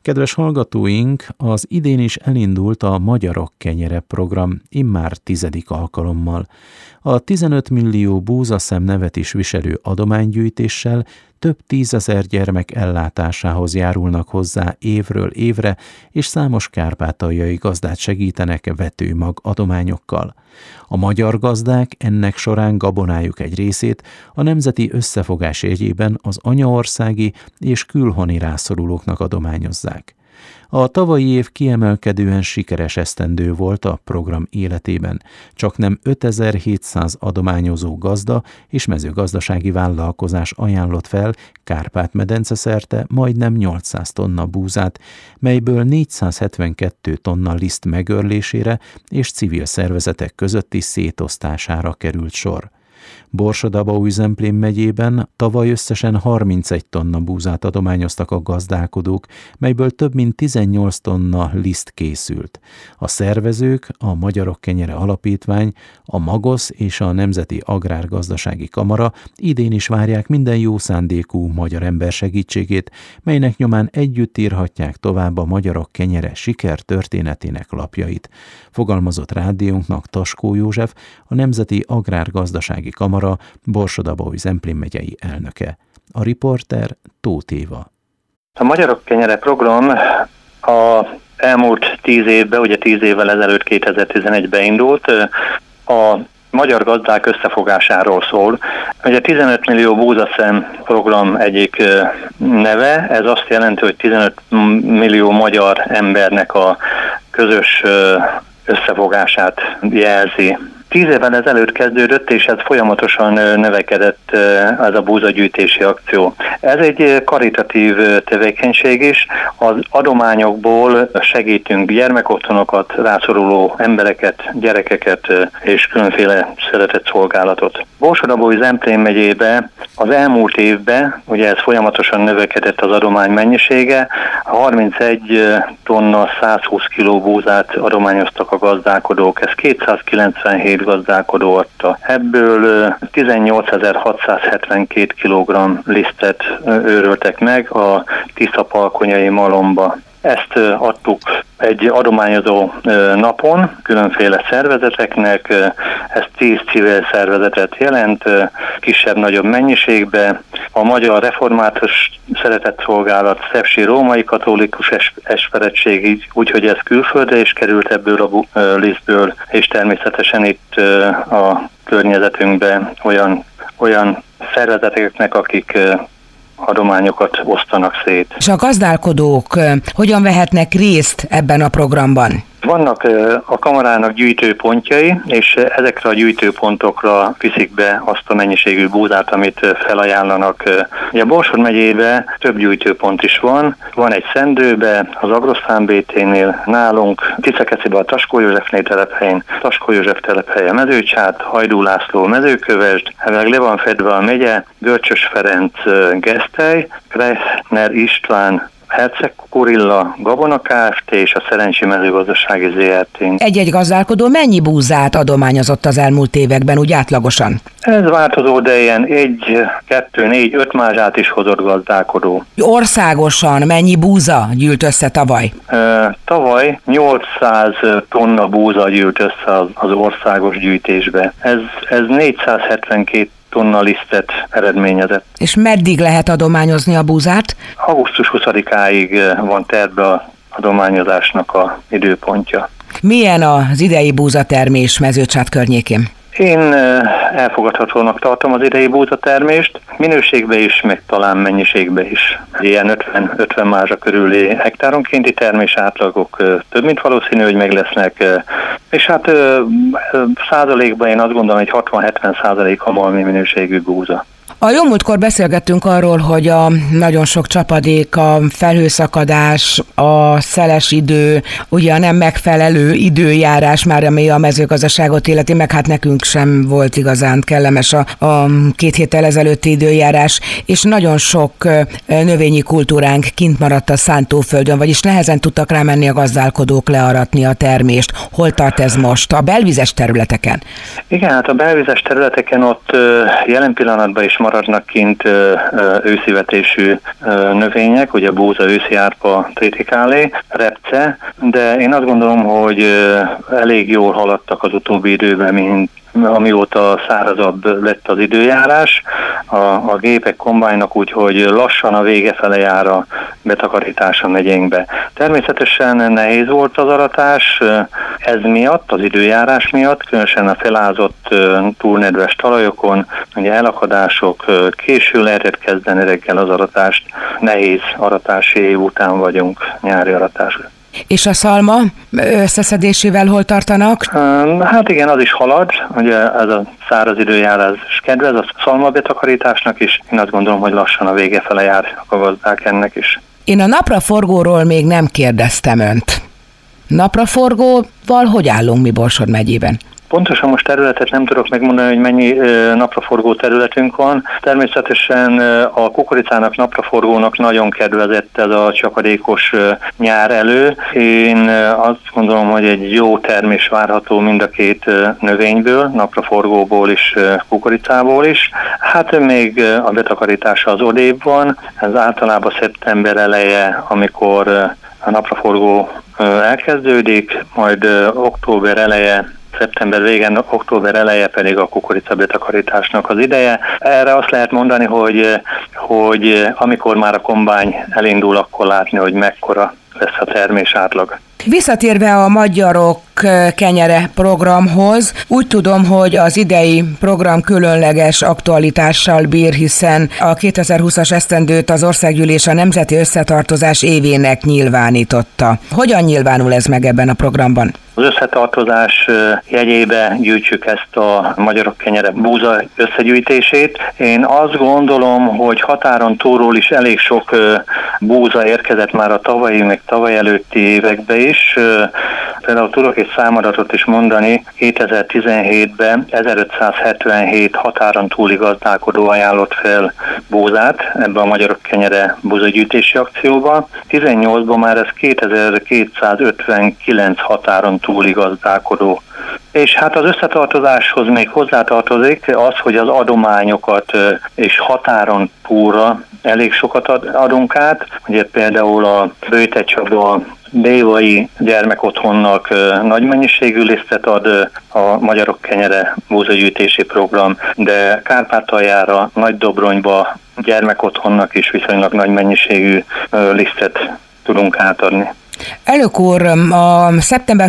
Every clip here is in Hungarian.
Kedves hallgatóink, az idén is elindult a Magyarok Kenyere program, immár 10. alkalommal. A 15 millió búzaszem nevet is viselő adománygyűjtéssel több 10 000 gyermek ellátásához járulnak hozzá évről évre, és számos kárpátaljai gazdát segítenek vetőmag adományokkal. A magyar gazdák ennek során gabonájuk egy részét a Nemzeti Összefogás jegyében az anyaországi és külhoni rászorulóknak adományozzák. A tavalyi év kiemelkedően sikeres esztendő volt a program életében. Csaknem 5700 adományozó gazda és mezőgazdasági vállalkozás ajánlott fel Kárpát-medence szerte majdnem 800 tonna búzát, melyből 472 tonna liszt megőrlésére és civil szervezetek közötti szétosztására került sor. Borsod-Abaúj-Zemplén megyében tavaly összesen 31 tonna búzát adományoztak a gazdálkodók, melyből több mint 18 tonna liszt készült. A szervezők, a Magyarok Kenyere Alapítvány, a Magosz és a Nemzeti Agrárgazdasági Kamara idén is várják minden jó szándékú magyar ember segítségét, melynek nyomán együtt írhatják tovább a Magyarok Kenyere sikertörténetének lapjait. Fogalmazott rádiónknak Taskó József, a Nemzeti Agrárgazdasági Kamara Borsod-Abaúj-Zemplén megyei elnöke. A riporter Tóth Éva. A Magyarok Kenyere program a elmúlt 10 évben, ugye 10 évvel ezelőtt 2011-ben indult, a magyar gazdák összefogásáról szól. Ugye 15 millió búzaszem program egyik neve, ez azt jelenti, hogy 15 millió magyar embernek a közös összefogását jelzi. 10 évvel ezelőtt kezdődött, és ez folyamatosan növekedett ez a búzagyűjtési akció. Ez egy karitatív tevékenység is, az adományokból segítünk gyermekotthonokat, rászoruló embereket, gyerekeket és különféle szeretett szolgálatot. Borsod-Abaúj-Zemplén megyébe az elmúlt évben, ugye ez folyamatosan növekedett az adomány mennyisége, 31 tonna 120 kg búzát adományoztak a gazdálkodók, ez 297 gazdálkodó adta. Ebből 18.672 kg lisztet őröltek meg a Tisza-Palkonyai malomba. Ezt adtuk egy adományozó napon különféle szervezeteknek, ez 10 civil szervezetet jelent, kisebb-nagyobb mennyiségbe. A Magyar Református Szeretett Szolgálat, Szepsi Római Katolikus Esperetség, úgyhogy ez külföldre is került ebből a lisztből, és természetesen itt a környezetünkben olyan szervezeteknek, akik adományokat osztanak szét. És a gazdálkodók hogyan vehetnek részt ebben a programban? Vannak a kamarának gyűjtőpontjai, és ezekre a gyűjtőpontokra viszik be azt a mennyiségű búzát, amit felajánlanak. Ugye a Borsod megyében több gyűjtőpont is van. Van egy Szendőbe, az Agrosztán BT-nél, nálunk, Tiszakeciben a Taskó Józsefnél telephelyén, Taskó József telephelye Mezőcsát, Hajdú László Mezőkövesd, meg le van fedve a megye, Görcsös Ferenc Gesztely, Krechner István Herceg Kurilla Gabona Kft. És a Szerencsi Mezőgazdasági ZRT. Egy-egy gazdálkodó mennyi búzát adományozott az elmúlt években, úgy átlagosan? Ez változó, de ilyen 1, 2, 4, 5 mázsát is hozott gazdálkodó. Országosan mennyi búza gyűlt össze tavaly? Tavaly 800 tonna búza gyűlt össze az országos gyűjtésbe. Ez 472 tonna lisztet eredményezett. És meddig lehet adományozni a búzát? Augusztus 20-áig van tervbe az adományozásnak a időpontja. Milyen az idei búzatermés Mezőcsát környékén? Én elfogadhatónak tartom az idei búzatermést, minőségbe is, meg talán mennyiségbe is. Ilyen 50 mázsa körüli hektáronkénti termés átlagok több mint valószínű, hogy meg lesznek, és hát százalékban én azt gondolom, hogy 60-70% a malmi minőségű búza. A jó múltkor beszélgettünk arról, hogy a nagyon sok csapadék, a felhőszakadás, a szeles idő, ugye a nem megfelelő időjárás már, ami a mezőgazdaságot illeti, meg hát nekünk sem volt igazán kellemes a 2 héttel ezelőtti időjárás, és nagyon sok növényi kultúránk kint maradt a szántóföldön, vagyis nehezen tudtak rámenni a gazdálkodók learatni a termést. Hol tart ez most? A belvizes területeken? Igen, hát a belvizes területeken ott jelen pillanatban is maradnak kint őszivetésű növények, ugye búza, ősziárpa, tritikálé, repce, de én azt gondolom, hogy elég jól haladtak az utóbbi időben, amióta szárazabb lett az időjárás. A gépek kombájnak úgyhogy lassan a vége fele jár a betakarítás a megyénkbe. Természetesen nehéz volt az aratás, ez miatt, az időjárás miatt, különösen a felázott túlnedves talajokon, ugye elakadások, késő lehetett kezdeni reggel az aratást, nehéz aratási év után vagyunk, nyári aratásra. És a szalma összeszedésével hol tartanak? Hát igen, az is halad, ugye ez a száraz időjárás kedvez a szalma betakarításnak is, én azt gondolom, hogy lassan a vége fele jár a gazdák ennek is. Én a napraforgóról még nem kérdeztem önt. Napraforgóval hogy állunk mi Borsod megyében? Pontosan most területet nem tudok megmondani, hogy mennyi napraforgó területünk van. Természetesen a kukoricának, napraforgónak nagyon kedvezett ez a csapadékos nyár elő. Én azt gondolom, hogy egy jó termés várható mind a két növényből, napraforgóból és kukoricából is. Hát még a betakarítása az odébb van. Ez általában szeptember eleje, amikor a napraforgó elkezdődik, majd október eleje, szeptember végén, október eleje pedig a kukorica betakarításnak az ideje. Erre azt lehet mondani, hogy amikor már a kombány elindul, akkor látni, hogy mekkora lesz a termés átlag. Visszatérve a Magyarok kenyere programhoz, úgy tudom, hogy az idei program különleges aktualitással bír, hiszen a 2020-as esztendőt az Országgyűlés a Nemzeti Összetartozás évének nyilvánította. Hogyan nyilvánul ez meg ebben a programban? Az összetartozás jegyébe gyűjtsük ezt a Magyarok kenyere búza összegyűjtését. Én azt gondolom, hogy határon túlról is elég sok búza érkezett már a tavalyi, meg tavaly előtti évekbe is. Például tudok egy számadatot is mondani, 2017-ben 1577 határon túli gazdálkodó ajánlott fel búzát ebbe a Magyarok kenyere búzagyűjtési akcióba. 18-ban már ez 2259 határon túli gazdálkodó. És hát az összetartozáshoz még hozzátartozik az, hogy az adományokat és határon túlra elég sokat adunk át. Ugye például a Bőte-Csaba Bévai gyermekotthonnak nagy mennyiségű lisztet ad a Magyarok kenyere búzagyűjtési program, de Kárpátaljára, Nagydobronyba gyermekotthonnak is viszonylag nagy mennyiségű lisztet tudunk átadni. Elnök úr, a szeptember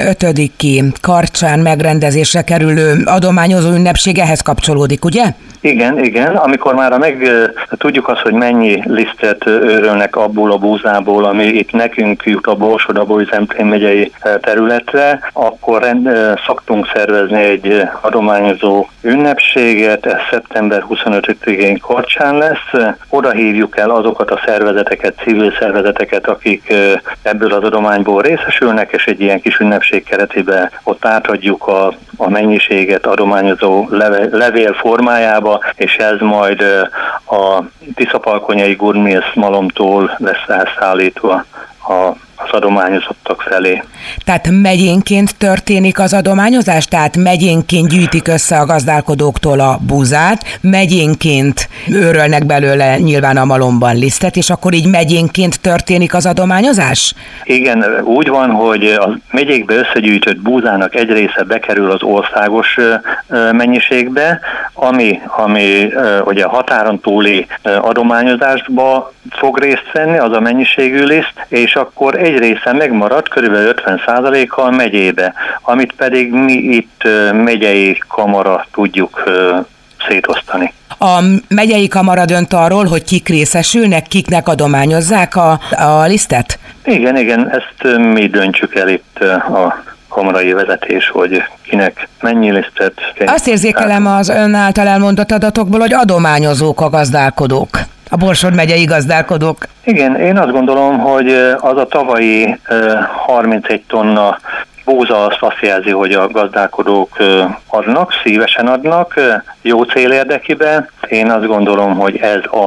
25-i Karcsán megrendezésre kerülő adományozó ünnepség ehhez kapcsolódik, ugye? Igen. Amikor már tudjuk azt, hogy mennyi lisztet őrölnek abból a búzából, ami itt nekünk jut a Borsod-Abaúj-Zemplén megyei területre, akkor szoktunk szervezni egy adományozó ünnepséget, ez szeptember 25-én Karcsán lesz. Oda hívjuk el azokat a szervezeteket, civil szervezeteket, akik ebből az adományból részesülnek, és egy ilyen kis ünnepség keretében ott átadjuk a mennyiséget adományozó levél formájába, és ez majd a Tiszapalkonyai Gurmilsz malomtól lesz elszállítva az adományozottak felé. Tehát megyénként történik az adományozás? Tehát megyénként gyűjtik össze a gazdálkodóktól a búzát, megyénként őrölnek belőle nyilván a malomban lisztet, és akkor így megyénként történik az adományozás? Igen, úgy van, hogy a megyékbe összegyűjtött búzának egy része bekerül az országos mennyiségbe, ami ugye a határon túli adományozásba fog részt venni, az a mennyiségű liszt, és akkor egy része megmarad, körülbelül 50%-kal megyébe, amit pedig mi itt megyei kamara tudjuk szétosztani. A megyei kamara dönt arról, hogy kik részesülnek, kiknek adományozzák a lisztet? Igen, ezt mi döntjük el itt a kamarai vezetés, hogy kinek mennyi lisztet. Azt érzékelem az ön által elmondott adatokból, hogy adományozók a gazdálkodók. A Borsod megyei gazdálkodók. Igen, én azt gondolom, hogy az a tavalyi 31 tonna búza azt jelzi, hogy a gazdálkodók adnak, szívesen adnak, jó cél érdekében. Én azt gondolom, hogy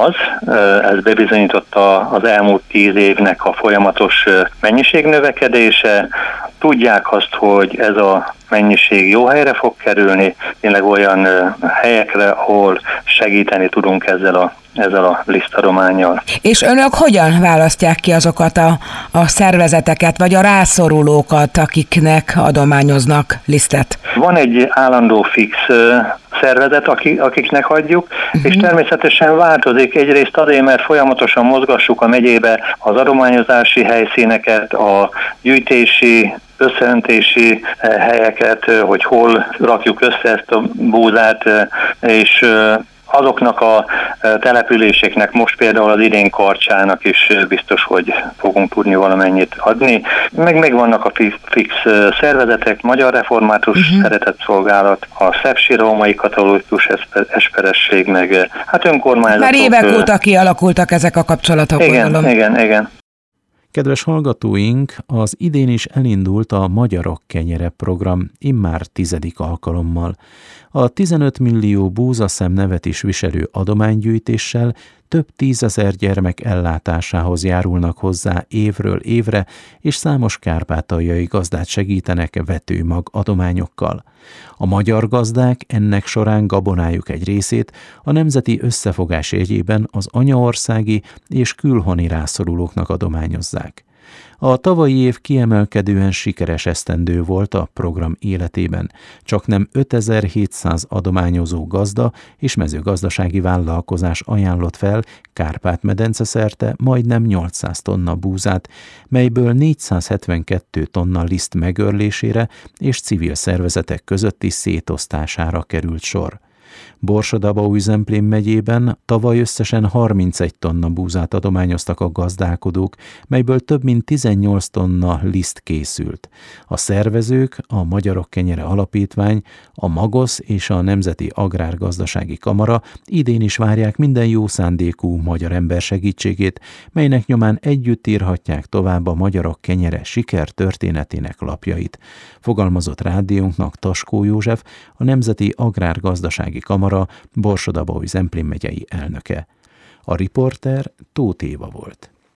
ez bebizonyította az elmúlt 10 évnek a folyamatos mennyiségnövekedése. Tudják azt, hogy ez a mennyiség jó helyre fog kerülni, tényleg olyan helyekre, ahol segíteni tudunk ezzel a lisztadománnyal. És önök hogyan választják ki azokat a szervezeteket, vagy a rászorulókat, akiknek adományoznak lisztet? Van egy állandó fix szervezet, akiknek adjuk, és természetesen változik egyrészt azért, mert folyamatosan mozgassuk a megyébe az adományozási helyszíneket, a gyűjtési, összeöntési helyeket, hogy hol rakjuk össze ezt a búzát, és azoknak a településeknek, most például az idén Karcsának is biztos, hogy fogunk tudni valamennyit adni. Meg vannak a fix szervezetek, Magyar Református Szeretetszolgálat, a Szepsi Római Katolikus Esperesség, meg hát önkormányzatok. Már évek óta kialakultak ezek a kapcsolatok, gondolom. Igen. Kedves hallgatóink, az idén is elindult a Magyarok Kenyere program, immár 10. alkalommal. A 15 millió búzaszem nevet is viselő adománygyűjtéssel több 10 000 gyermek ellátásához járulnak hozzá évről évre, és számos kárpátaljai gazdát segítenek vetőmag adományokkal. A magyar gazdák ennek során gabonájuk egy részét a Nemzeti Összefogás jegyében az anyaországi és külhoni rászorulóknak adományozzák. A tavalyi év kiemelkedően sikeres esztendő volt a program életében. Csaknem 5700 adományozó gazda és mezőgazdasági vállalkozás ajánlott fel Kárpát-medence szerte majdnem 800 tonna búzát, melyből 472 tonna liszt megőrlésére és civil szervezetek közötti szétosztására került sor. Borsod-Abaúj-Zemplén megyében tavaly összesen 31 tonna búzát adományoztak a gazdálkodók, melyből több mint 18 tonna liszt készült. A szervezők, a Magyarok Kenyere Alapítvány, a Magosz és a Nemzeti Agrárgazdasági Kamara idén is várják minden jó szándékú magyar ember segítségét, melynek nyomán együtt írhatják tovább a Magyarok Kenyere sikertörténetének lapjait. Fogalmazott rádiónknak Taskó József, a Nemzeti Agrárgazdasági Kamara Borsod-Abaúj-Zemplén megyei elnöke. A riporter Tóth Éva volt.